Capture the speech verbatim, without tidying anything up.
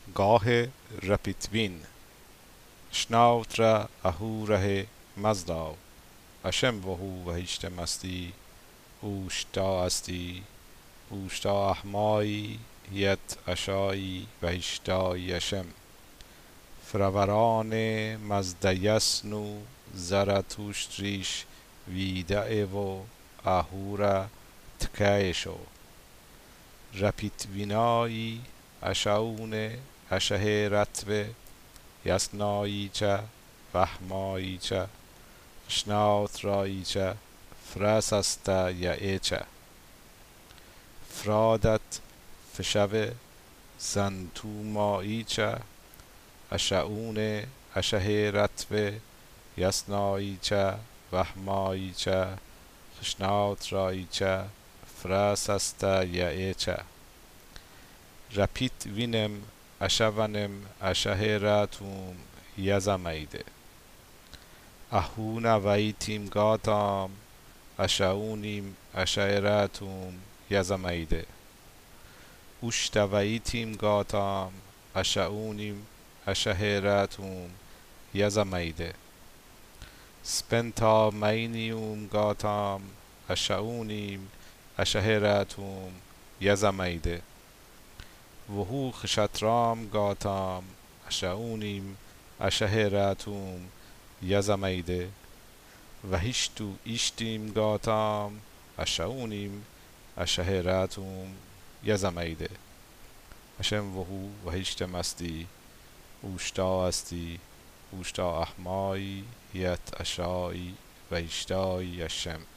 گاه رپیتوین شناوتر اهوره مزداو اشم وهو وهیشت مستی اوشتا استی اوشتا احمایی یت اشایی وهیشتا یشم فروران مزدیسنو زرتوشتریش ویدعه و اهورا تکایشو رپیتوینایی اشاونه شه رتوه یسناییچه وحماییچه شناوتراییچه فراسستا یعیچه فرادت فشوه زنتوماییچه اشعونه شه رتوه یسناییچه وحماییچه خشناوتراییچه فراسستا یعیچه رپیت وینم اشونم شه راتوم یزمیده اهون ویتیم گاتام اشعونیم شه راتوم یزمیده اوشت ویتیم گاتام اشعونیم شه راتوم یزمیده سپنتا مینیوم گاتام اشعونیم شه راتوم یزمیده وهو خشترام گاتام اشعونیم شه راتوم یزمیده وهیشتو ایشتیم گاتام اشعونیم شه راتوم یزمیده اشم وهو وهیشت مستی اوشتا استی اوشتا احمایی یت اشایی وهیشتا یشم